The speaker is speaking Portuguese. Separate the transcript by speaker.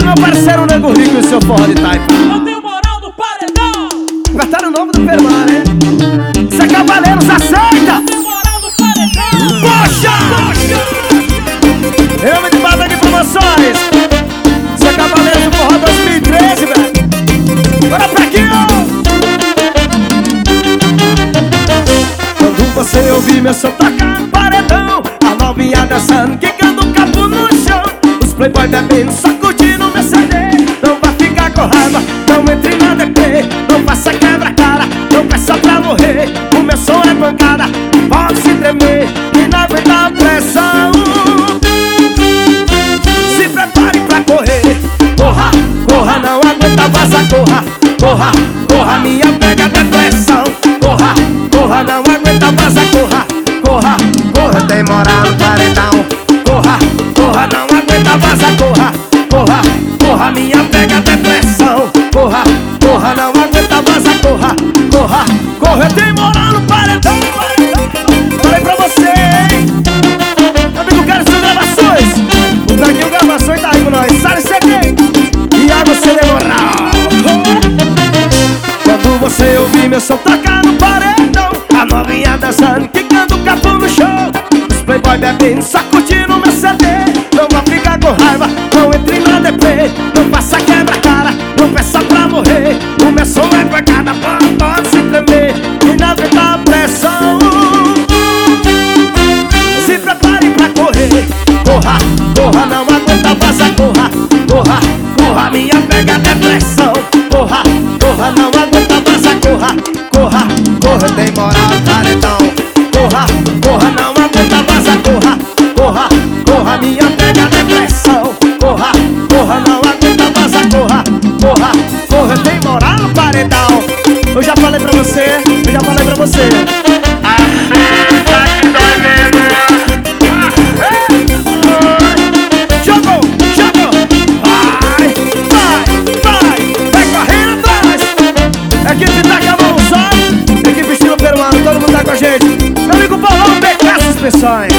Speaker 1: meu parceiro Nego Rico e o seu forró de taipa.
Speaker 2: Eu tenho moral no paredão.
Speaker 1: Guardaram o nome do Permar, né? Zé Cavaleiros, aceita!
Speaker 2: Eu tenho moral no paredão.
Speaker 1: Poxa! Eu me de Bata de Promoções. Zé Cavaleiros do Forró 2013, velho. Bora pra aqui, ó! Quando você ouvir meu som tocar no paredão, a novinha dançando, quicando o capo no chão, os playboy bebendo, só curtindo meu CD. Não vai ficar com raiva, não entre na DP, não faça quebra-cara, não peça pra morrer. O meu som é pancada, pode se tremer e não aguenta a pressão. Se prepare pra correr, corra, corra, não aguenta, vaza, corra, corra, corra, minha pega depressão. Corra, corra, não aguenta, vaza, corra, corra, corra, tem moral no paredão. Corra, corra, não aguenta, vaza, corra, corra, corra, minha pega depressão. Corra, corra, não aguenta, vaza, corra, corra, corra, tem moral no paredão. Falei pra você, hein? Amigo, quero suas gravações. O Draguinho Gravações tá aí com nós. Sara CD e a você demorar. Quando você ouvir meu som tocar no paredão, a novinha dançando, quicando o capo no show, os playboy bebendo, só curtindo meu CD. Não vai ficar com raiva, não entre na DP, não faça quebra-cara, não peça pra morrer. O meu som é pancada, pode se tremer e não aguenta a pressão. Se prepare pra correr, corra, corra, não aguenta, vaza, corra, corra, corra, minha pega depressão. Corra, corra, não aguenta, vaza, corra, corra, corra, tem moral no paredão. Corra, corra, não aguenta, vaza, corra, corra, corra, minha pega depressão. Corra, corra, não aguenta, vaza, corra, corra, corra, tem moral no paredão. Eu já falei pra você, eu já falei pra você. Jogou, jogou, vai, vai, vai, vai correndo atrás. Equipe tá com a mão só, equipe estilo peruano, todo mundo tá com a gente. Meu amigo Paulão, BK Suspensões.